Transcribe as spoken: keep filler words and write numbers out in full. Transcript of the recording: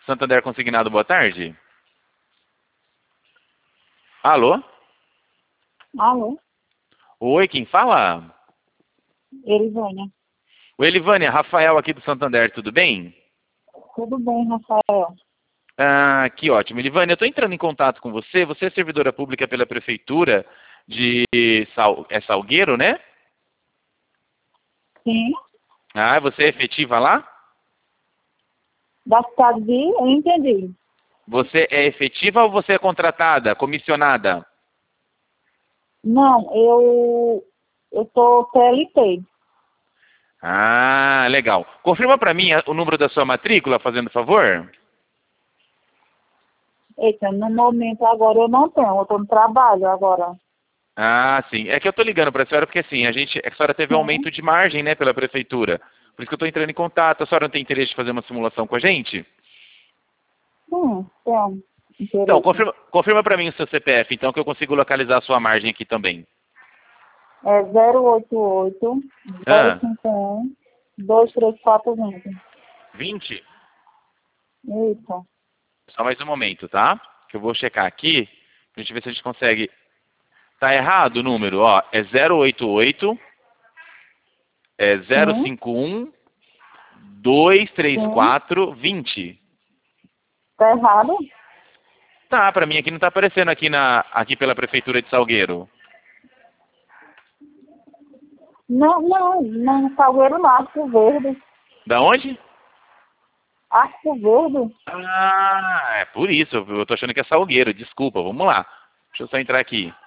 Santander Consignado, boa tarde. Alô? Alô? Oi, quem fala? Elivânia. Oi, Elivânia, Rafael aqui do Santander, tudo bem? Tudo bem, Rafael? Ah, que ótimo. Elivânia, eu estou entrando em contato com você. Você é servidora pública pela Prefeitura de Sal... é Salgueiro, né? Sim. Ah, você é efetiva lá? Da cidade de... Eu entendi. Você é efetiva ou você é contratada, comissionada? Não, eu... Eu sou C L T. Ah, legal. Confirma para mim o número da sua matrícula, fazendo favor? Eita, no momento agora eu não tenho. Eu estou no trabalho agora. Ah, sim. É que eu estou ligando para a senhora porque assim, a gente, a senhora teve um Sim. aumento de margem, né, pela prefeitura. Por isso que eu estou entrando em contato. A senhora não tem interesse de fazer uma simulação com a gente? Sim, tenho Então, interesse. confirma, confirma para mim o seu C P F, então, que eu consigo localizar a sua margem aqui também. É zero oito oito, zero Ah, cinco um, dois três quatro vinte. vinte? Isso. Só mais um momento, tá? Que eu vou checar aqui, pra gente ver se a gente consegue. Tá errado o número, ó. É zero oito oito, é zero Sim, cinco um, dois três sim. quatro, vinte. Tá errado? Tá, pra mim aqui não tá aparecendo aqui, na, aqui pela Prefeitura de Salgueiro. Não, não, não. Salgueiro não. Arco Verde. Da onde? Arco Verde? Ah, é por isso. Eu tô achando que é Salgueiro. Desculpa, vamos lá. Deixa eu só entrar aqui.